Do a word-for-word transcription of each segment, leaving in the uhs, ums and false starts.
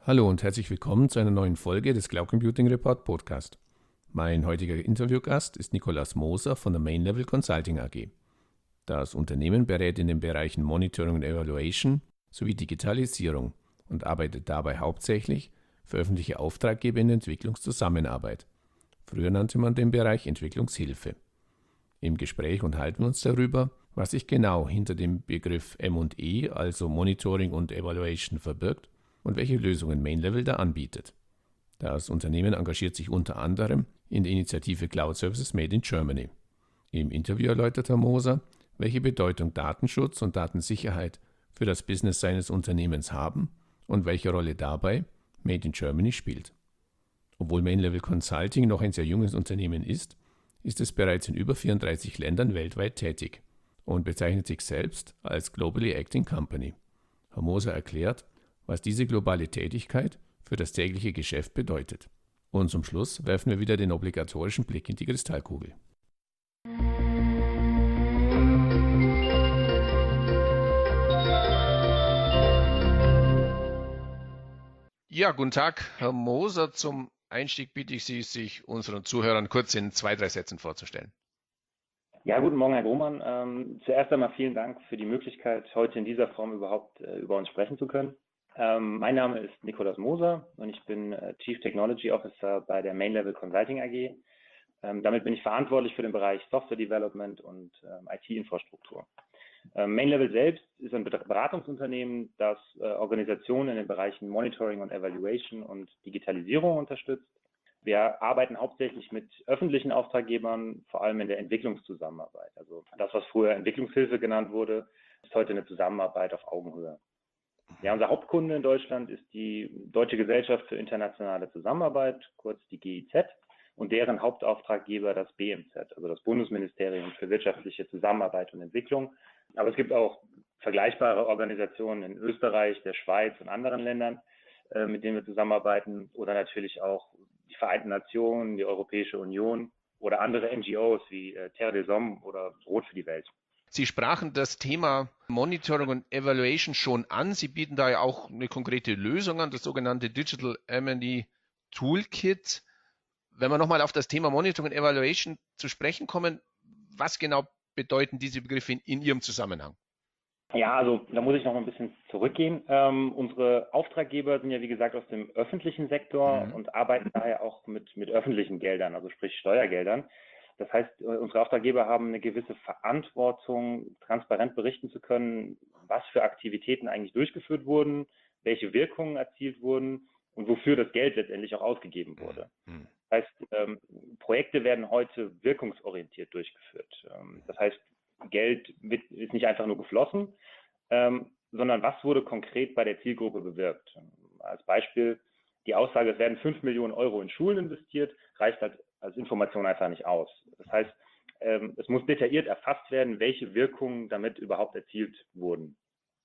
Hallo und herzlich willkommen zu einer neuen Folge des Cloud Computing Report Podcast. Mein heutiger Interviewgast ist Nikolaus Moser von der Main Level Consulting A G. Das Unternehmen berät in den Bereichen Monitoring und Evaluation sowie Digitalisierung und arbeitet dabei hauptsächlich für öffentliche Auftraggeber in der Entwicklungszusammenarbeit. Früher nannte man den Bereich Entwicklungshilfe. Im Gespräch unterhalten wir uns darüber, was sich genau hinter dem Begriff M und E, also Monitoring und Evaluation, verbirgt und welche Lösungen Main Level da anbietet. Das Unternehmen engagiert sich unter anderem in der Initiative Cloud Services Made in Germany. Im Interview erläutert Herr Moser, welche Bedeutung Datenschutz und Datensicherheit für das Business seines Unternehmens haben und welche Rolle dabei Made in Germany spielt. Obwohl Main Level Consulting noch ein sehr junges Unternehmen ist, ist es bereits in über vierunddreißig Ländern weltweit tätig und bezeichnet sich selbst als Globally Acting Company. Herr Moser erklärt, was diese globale Tätigkeit für das tägliche Geschäft bedeutet. Und zum Schluss werfen wir wieder den obligatorischen Blick in die Kristallkugel. Ja, guten Tag, Herr Moser. Zum Einstieg bitte ich Sie, sich unseren Zuhörern kurz in zwei, drei Sätzen vorzustellen. Ja, guten Morgen, Herr Grohmann. Ähm, zuerst einmal vielen Dank für die Möglichkeit, heute in dieser Form überhaupt äh, über uns sprechen zu können. Ähm, mein Name ist Nikolaus Moser und ich bin äh, Chief Technology Officer bei der Main Level Consulting A G. Ähm, damit bin ich verantwortlich für den Bereich Software Development und ähm, I T-Infrastruktur. Ähm, Main Level selbst ist ein Beratungsunternehmen, das äh, Organisationen in den Bereichen Monitoring und Evaluation und Digitalisierung unterstützt. Wir arbeiten hauptsächlich mit öffentlichen Auftraggebern, vor allem in der Entwicklungszusammenarbeit. Also das, was früher Entwicklungshilfe genannt wurde, ist heute eine Zusammenarbeit auf Augenhöhe. Ja, unser Hauptkunde in Deutschland ist die Deutsche Gesellschaft für internationale Zusammenarbeit, kurz die G I Z, und deren Hauptauftraggeber das B M Z, also das Bundesministerium für wirtschaftliche Zusammenarbeit und Entwicklung. Aber es gibt auch vergleichbare Organisationen in Österreich, der Schweiz und anderen Ländern, äh, mit denen wir zusammenarbeiten, oder natürlich auch die Vereinten Nationen, die Europäische Union oder andere N G Os wie äh, Terre des Hommes oder Brot für die Welt. Sie sprachen das Thema Monitoring und Evaluation schon an. Sie bieten da ja auch eine konkrete Lösung an, das sogenannte Digital M and E Toolkit. Wenn wir nochmal auf das Thema Monitoring und Evaluation zu sprechen kommen, was genau bedeuten diese Begriffe in, in Ihrem Zusammenhang? Ja, also da muss ich noch ein bisschen zurückgehen. Ähm, unsere Auftraggeber sind ja, wie gesagt, aus dem öffentlichen Sektor mhm. und arbeiten daher auch mit, mit öffentlichen Geldern, also sprich Steuergeldern. Das heißt, unsere Auftraggeber haben eine gewisse Verantwortung, transparent berichten zu können, was für Aktivitäten eigentlich durchgeführt wurden, welche Wirkungen erzielt wurden und wofür das Geld letztendlich auch ausgegeben wurde. Mhm. Das heißt, ähm, Projekte werden heute wirkungsorientiert durchgeführt. Ähm, das heißt, Geld wird, ist nicht einfach nur geflossen, ähm, sondern was wurde konkret bei der Zielgruppe bewirkt. Als Beispiel, die Aussage, es werden fünf Millionen Euro in Schulen investiert, reicht halt als Information einfach nicht aus. Das heißt, ähm, es muss detailliert erfasst werden, welche Wirkungen damit überhaupt erzielt wurden.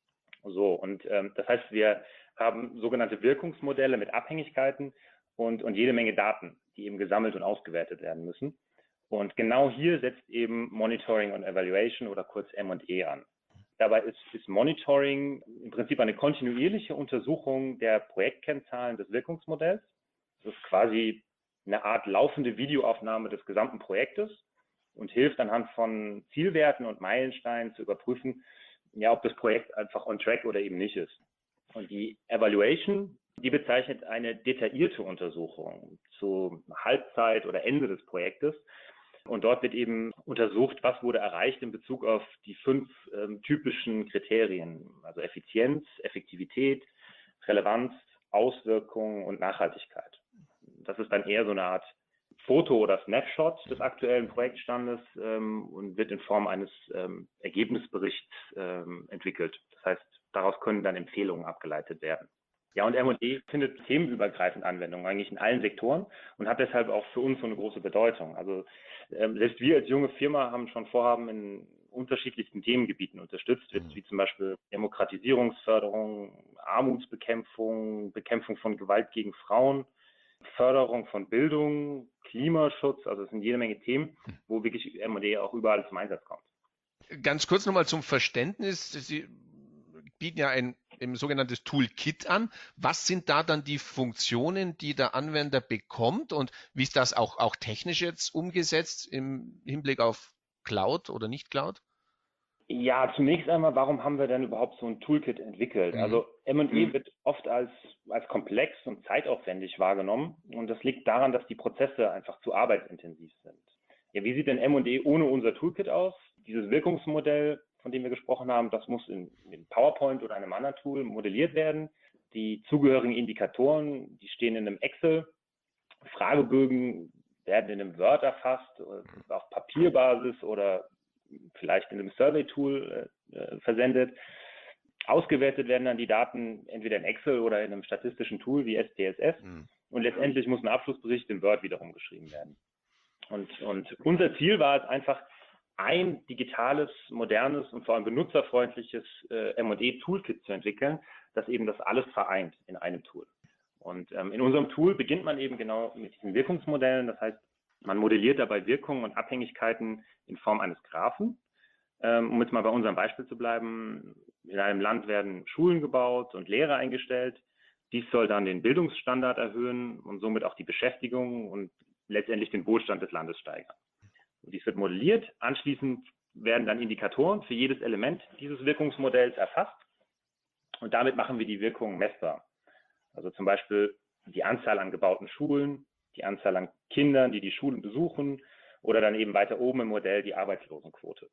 So, und ähm, das heißt, wir haben sogenannte Wirkungsmodelle mit Abhängigkeiten und, und jede Menge Daten, die eben gesammelt und ausgewertet werden müssen. Und genau hier setzt eben Monitoring und Evaluation oder kurz M und E an. Dabei ist, ist Monitoring im Prinzip eine kontinuierliche Untersuchung der Projektkennzahlen des Wirkungsmodells. Das ist quasi eine Art laufende Videoaufnahme des gesamten Projektes und hilft anhand von Zielwerten und Meilensteinen zu überprüfen, ja, ob das Projekt einfach on track oder eben nicht ist. Und die Evaluation, die bezeichnet eine detaillierte Untersuchung zu Halbzeit oder Ende des Projektes. Und dort wird eben untersucht, was wurde erreicht in Bezug auf die fünf ähm, typischen Kriterien, also Effizienz, Effektivität, Relevanz, Auswirkungen und Nachhaltigkeit. Das ist dann eher so eine Art Foto oder Snapshot des aktuellen Projektstandes ähm, und wird in Form eines ähm, Ergebnisberichts ähm, entwickelt. Das heißt, daraus können dann Empfehlungen abgeleitet werden. Ja, und M und E findet themenübergreifend Anwendung eigentlich in allen Sektoren und hat deshalb auch für uns so eine große Bedeutung. Also ähm, selbst wir als junge Firma haben schon Vorhaben in unterschiedlichsten Themengebieten unterstützt, mhm. wie zum Beispiel Demokratisierungsförderung, Armutsbekämpfung, Bekämpfung von Gewalt gegen Frauen, Förderung von Bildung, Klimaschutz, also es sind jede Menge Themen, wo wirklich M und E auch überall zum Einsatz kommt. Ganz kurz nochmal zum Verständnis. Sie bieten ja ein ein sogenanntes Toolkit an. Was sind da dann die Funktionen, die der Anwender bekommt und wie ist das auch, auch technisch jetzt umgesetzt im Hinblick auf Cloud oder nicht Cloud? Ja, zunächst einmal, warum haben wir denn überhaupt so ein Toolkit entwickelt? Mhm. Also M und E wird oft als, als komplex und zeitaufwendig wahrgenommen und das liegt daran, dass die Prozesse einfach zu arbeitsintensiv sind. Ja, wie sieht denn M und E ohne unser Toolkit aus? Dieses Wirkungsmodell, von dem wir gesprochen haben, das muss in, in PowerPoint oder einem anderen Tool modelliert werden. Die zugehörigen Indikatoren, die stehen in einem Excel. Fragebögen werden in einem Word erfasst, auf Papierbasis oder vielleicht in einem Survey-Tool äh, versendet. Ausgewertet werden dann die Daten entweder in Excel oder in einem statistischen Tool wie S P S S. Mhm. Und letztendlich muss ein Abschlussbericht in Word wiederum geschrieben werden. Und, und unser Ziel war es einfach, ein digitales, modernes und vor allem benutzerfreundliches äh, M und E-Toolkit zu entwickeln, das eben das alles vereint in einem Tool. Und ähm, in unserem Tool beginnt man eben genau mit diesen Wirkungsmodellen. Das heißt, man modelliert dabei Wirkungen und Abhängigkeiten in Form eines Graphen. Ähm, um jetzt mal bei unserem Beispiel zu bleiben, in einem Land werden Schulen gebaut und Lehrer eingestellt. Dies soll dann den Bildungsstandard erhöhen und somit auch die Beschäftigung und letztendlich den Wohlstand des Landes steigern. Und dies wird modelliert. Anschließend werden dann Indikatoren für jedes Element dieses Wirkungsmodells erfasst. Und damit machen wir die Wirkung messbar. Also zum Beispiel die Anzahl an gebauten Schulen, die Anzahl an Kindern, die die Schulen besuchen oder dann eben weiter oben im Modell die Arbeitslosenquote.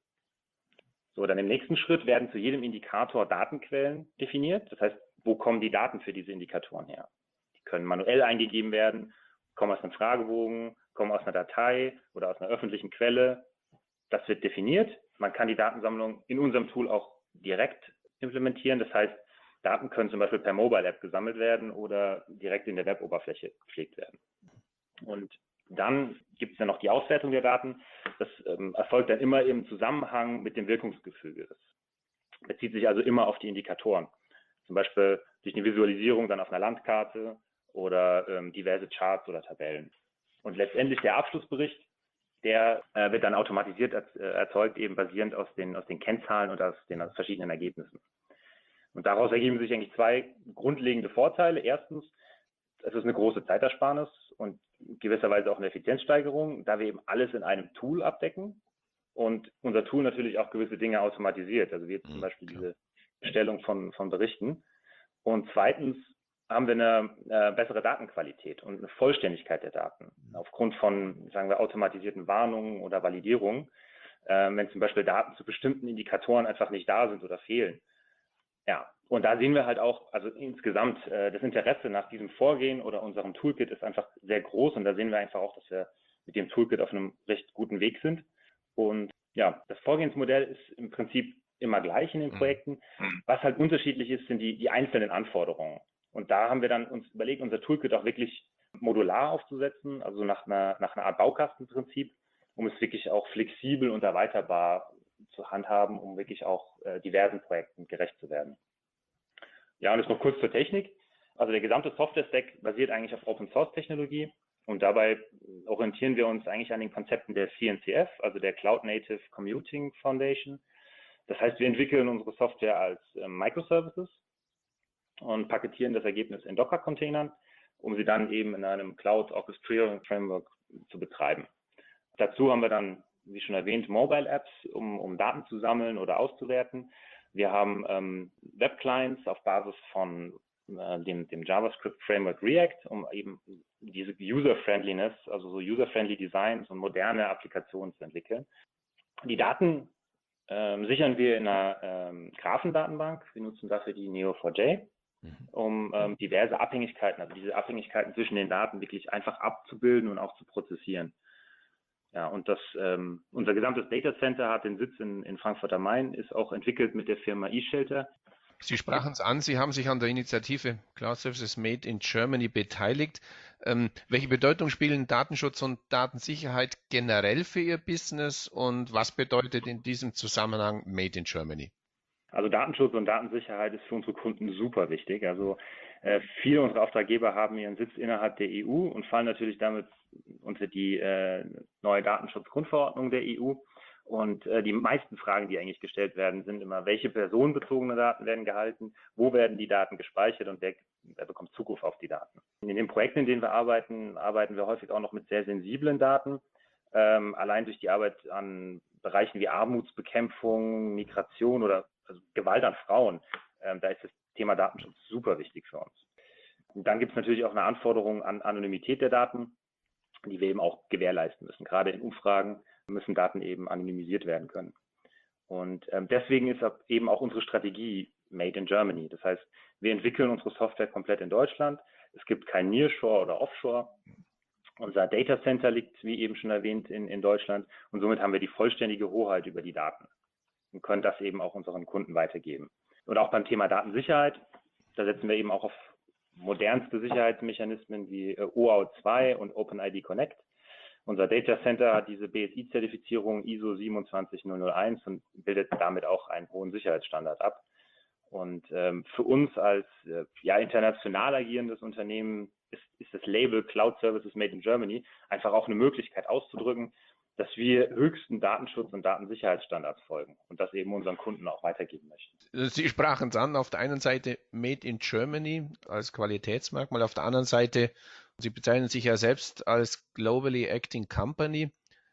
So, dann im nächsten Schritt werden zu jedem Indikator Datenquellen definiert. Das heißt, wo kommen die Daten für diese Indikatoren her? Die können manuell eingegeben werden, kommen aus einem Fragebogen, kommen aus einer Datei oder aus einer öffentlichen Quelle. Das wird definiert. Man kann die Datensammlung in unserem Tool auch direkt implementieren. Das heißt, Daten können zum Beispiel per Mobile App gesammelt werden oder direkt in der Web-Oberfläche gepflegt werden. Und dann gibt es ja noch die Auswertung der Daten. Das ähm, erfolgt dann immer im Zusammenhang mit dem Wirkungsgefüge. Das bezieht sich also immer auf die Indikatoren. Zum Beispiel durch eine Visualisierung dann auf einer Landkarte oder ähm, diverse Charts oder Tabellen. Und letztendlich der Abschlussbericht, der äh, wird dann automatisiert er, äh, erzeugt, eben basierend aus den, aus den Kennzahlen und aus den aus verschiedenen Ergebnissen. Und daraus ergeben sich eigentlich zwei grundlegende Vorteile. Erstens, es ist eine große Zeitersparnis und gewisserweise auch eine Effizienzsteigerung, da wir eben alles in einem Tool abdecken und unser Tool natürlich auch gewisse Dinge automatisiert, also wie zum Beispiel diese Erstellung von, von Berichten. Und zweitens haben wir eine äh, bessere Datenqualität und eine Vollständigkeit der Daten aufgrund von, sagen wir, automatisierten Warnungen oder Validierungen, äh, wenn zum Beispiel Daten zu bestimmten Indikatoren einfach nicht da sind oder fehlen. Ja, und da sehen wir halt auch, also insgesamt äh, das Interesse nach diesem Vorgehen oder unserem Toolkit ist einfach sehr groß und da sehen wir einfach auch, dass wir mit dem Toolkit auf einem recht guten Weg sind. Und ja, das Vorgehensmodell ist im Prinzip immer gleich in den Projekten. Was halt unterschiedlich ist, sind die, die einzelnen Anforderungen. Und da haben wir dann uns überlegt, unser Toolkit auch wirklich modular aufzusetzen, also nach einer, nach einer Art Baukastenprinzip, um es wirklich auch flexibel und erweiterbar zu handhaben, um wirklich auch äh, diversen Projekten gerecht zu werden. Ja, und jetzt noch kurz zur Technik. Also der gesamte Software-Stack basiert eigentlich auf Open-Source-Technologie und dabei orientieren wir uns eigentlich an den Konzepten der C N C F, also der Cloud Native Computing Foundation. Das heißt, wir entwickeln unsere Software als äh, Microservices und paketieren das Ergebnis in Docker-Containern, um sie dann eben in einem Cloud Orchestriering Framework zu betreiben. Dazu haben wir dann, wie schon erwähnt, Mobile-Apps, um, um Daten zu sammeln oder auszuwerten. Wir haben ähm, Web-Clients auf Basis von äh, dem, dem JavaScript-Framework React, um eben diese User-Friendliness, also so User-Friendly Designs und moderne Applikationen zu entwickeln. Die Daten ähm, sichern wir in einer ähm, Graphendatenbank. Wir nutzen dafür die Neo four j, um ähm, diverse Abhängigkeiten, also diese Abhängigkeiten zwischen den Daten wirklich einfach abzubilden und auch zu prozessieren. Ja, und das, ähm, unser gesamtes Data Center hat den Sitz in, in Frankfurt am Main, ist auch entwickelt mit der Firma eShelter. Sie sprachen es an, Sie haben sich an der Initiative Cloud Services Made in Germany beteiligt. Ähm, welche Bedeutung spielen Datenschutz und Datensicherheit generell für Ihr Business und was bedeutet in diesem Zusammenhang Made in Germany? Also Datenschutz und Datensicherheit ist für unsere Kunden super wichtig. Also äh, viele unserer Auftraggeber haben ihren Sitz innerhalb der E U und fallen natürlich damit unter die äh, neue Datenschutzgrundverordnung der E U. Und äh, die meisten Fragen, die eigentlich gestellt werden, sind immer, welche personenbezogene Daten werden gehalten, wo werden die Daten gespeichert und wer, wer bekommt Zugriff auf die Daten. In den Projekten, in denen wir arbeiten, arbeiten wir häufig auch noch mit sehr sensiblen Daten. Ähm, allein durch die Arbeit an Bereichen wie Armutsbekämpfung, Migration oder also Gewalt an Frauen, ähm, da ist das Thema Datenschutz super wichtig für uns. Und dann gibt es natürlich auch eine Anforderung an Anonymität der Daten, die wir eben auch gewährleisten müssen. Gerade in Umfragen müssen Daten eben anonymisiert werden können. Und ähm, deswegen ist eben auch unsere Strategie Made in Germany. Das heißt, wir entwickeln unsere Software komplett in Deutschland. Es gibt kein Nearshore oder Offshore. Unser Data Center liegt, wie eben schon erwähnt, in, in Deutschland. Und somit haben wir die vollständige Hoheit über die Daten und können das eben auch unseren Kunden weitergeben. Und auch beim Thema Datensicherheit, da setzen wir eben auch auf modernste Sicherheitsmechanismen wie O A U zwei und OpenID Connect. Unser Data Center hat diese B S I-Zertifizierung I S O siebenundzwanzig null null eins und bildet damit auch einen hohen Sicherheitsstandard ab. Und ähm, für uns als äh, ja, international agierendes Unternehmen ist, ist das Label Cloud Services Made in Germany einfach auch eine Möglichkeit auszudrücken, dass wir höchsten Datenschutz- und Datensicherheitsstandards folgen und das eben unseren Kunden auch weitergeben möchten. Sie sprachen es an, auf der einen Seite Made in Germany als Qualitätsmerkmal, auf der anderen Seite, Sie bezeichnen sich ja selbst als Globally Acting Company.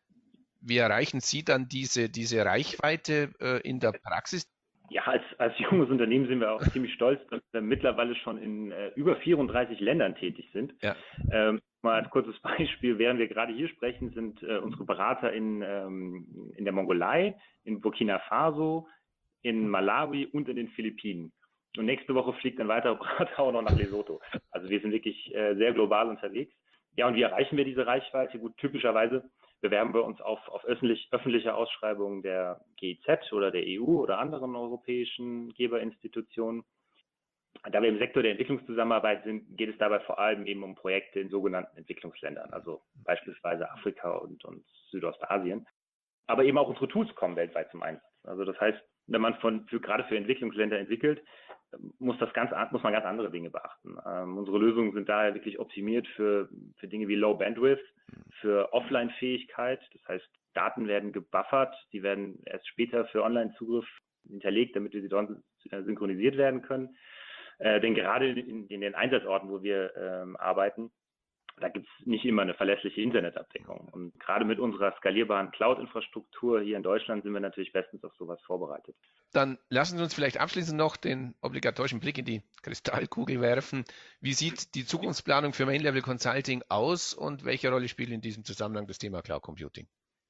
Wie erreichen Sie dann diese, diese Reichweite äh, in der Praxis? Ja, als, als junges Unternehmen sind wir auch ziemlich stolz, dass wir mittlerweile schon in äh, über vierunddreißig Ländern tätig sind. Ja. Ähm, mal als kurzes Beispiel, während wir gerade hier sprechen, sind äh, unsere Berater in, ähm, in der Mongolei, in Burkina Faso, in Malawi und in den Philippinen. Und nächste Woche fliegt ein weiterer Berater auch noch nach Lesotho. Also wir sind wirklich äh, sehr global unterwegs. Ja, und wie erreichen wir diese Reichweite? Gut, typischerweise bewerben wir uns auf, auf öffentlich, öffentliche Ausschreibungen der G I Z oder der E U oder anderen europäischen Geberinstitutionen. Da wir im Sektor der Entwicklungszusammenarbeit sind, geht es dabei vor allem eben um Projekte in sogenannten Entwicklungsländern, also beispielsweise Afrika und, und Südostasien. Aber eben auch unsere Tools kommen weltweit zum Einsatz. Also das heißt, wenn man von, für, gerade für Entwicklungsländer entwickelt, muss, das ganz, muss man ganz andere Dinge beachten. Ähm, unsere Lösungen sind daher wirklich optimiert für, für Dinge wie Low Bandwidth, für Offline-Fähigkeit. Das heißt, Daten werden gebuffert, die werden erst später für Online-Zugriff hinterlegt, damit wir sie dort synchronisiert werden können. Äh, denn gerade in, in den Einsatzorten, wo wir ähm, arbeiten, da gibt es nicht immer eine verlässliche Internetabdeckung. Und gerade mit unserer skalierbaren Cloud-Infrastruktur hier in Deutschland sind wir natürlich bestens auf sowas vorbereitet. Dann lassen Sie uns vielleicht abschließend noch den obligatorischen Blick in die Kristallkugel werfen. Wie sieht die Zukunftsplanung für Main Level Consulting aus und welche Rolle spielt in diesem Zusammenhang das Thema Cloud Computing?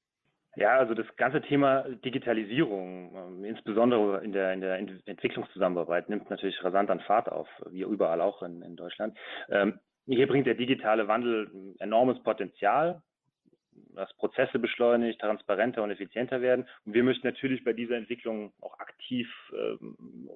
Ja, also das ganze Thema Digitalisierung, insbesondere in der, in der Entwicklungszusammenarbeit, nimmt natürlich rasant an Fahrt auf, wie überall auch in, in Deutschland. Ähm, Hier bringt der digitale Wandel enormes Potenzial, dass Prozesse beschleunigt, transparenter und effizienter werden. Und wir möchten natürlich bei dieser Entwicklung auch aktiv ähm,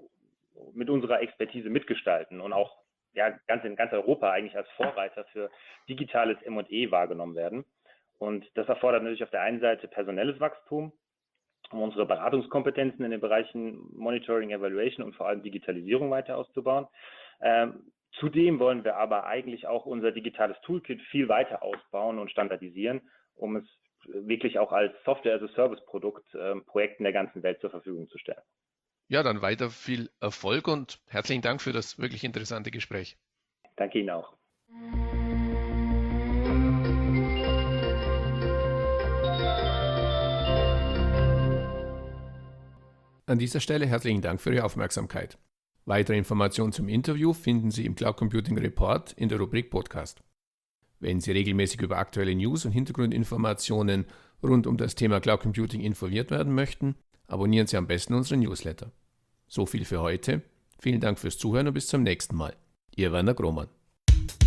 mit unserer Expertise mitgestalten und auch ja, ganz in ganz Europa eigentlich als Vorreiter für digitales M und E wahrgenommen werden. Und das erfordert natürlich auf der einen Seite personelles Wachstum, um unsere Beratungskompetenzen in den Bereichen Monitoring, Evaluation und vor allem Digitalisierung weiter auszubauen. Ähm, Zudem wollen wir aber eigentlich auch unser digitales Toolkit viel weiter ausbauen und standardisieren, um es wirklich auch als Software-as-a-Service-Produkt äh, Projekten der ganzen Welt zur Verfügung zu stellen. Ja, dann weiter viel Erfolg und herzlichen Dank für das wirklich interessante Gespräch. Danke Ihnen auch. An dieser Stelle herzlichen Dank für Ihre Aufmerksamkeit. Weitere Informationen zum Interview finden Sie im Cloud Computing Report in der Rubrik Podcast. Wenn Sie regelmäßig über aktuelle News und Hintergrundinformationen rund um das Thema Cloud Computing informiert werden möchten, abonnieren Sie am besten unsere Newsletter. So viel für heute. Vielen Dank fürs Zuhören und bis zum nächsten Mal. Ihr Werner Grohmann.